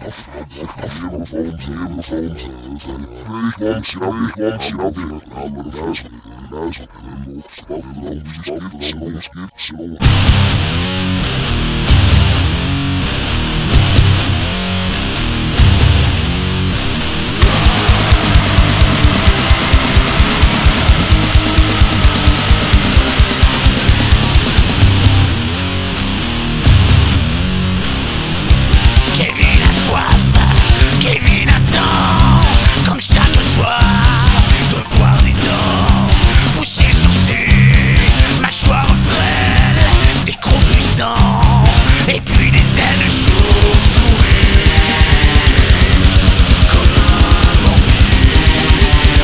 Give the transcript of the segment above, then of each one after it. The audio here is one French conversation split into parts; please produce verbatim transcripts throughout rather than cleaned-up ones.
Kevin attend, comme chaque soir, de voir des dents pousser sur ses mâchoires frêles, des crocs puissants, et puis des ailes de chauve-souris, comme un vampire.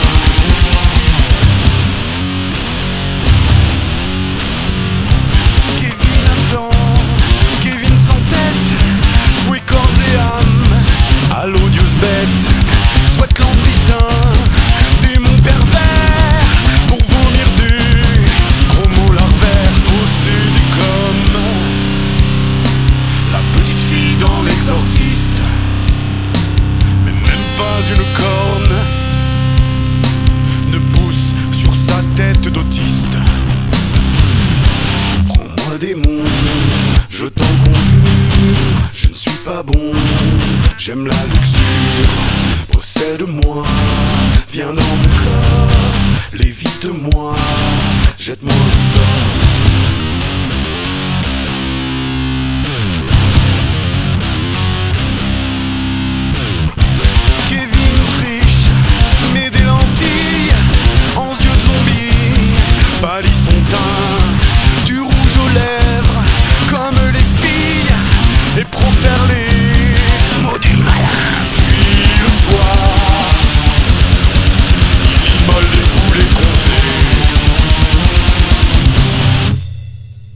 Kevin attend, Kevin sans tête, fouet corps et âme, à l'odieuse bête, souhaite l'emprise d'un démon pervers pour vomir des gros mots larvaires possédés comme la petite fille dans l'exorciste, mais même pas une corne ne pousse sur sa tête d'autiste. Prends-moi démon, je t'en conjure, je ne suis pas bon. J'aime la luxure, possède-moi, viens dans mon corps, lévite-moi, jette-moi le sort. Kevin triche, met des lentilles en yeux de zombie, pâlit son teint, du rouge aux lèvres, comme les filles, et prend faire les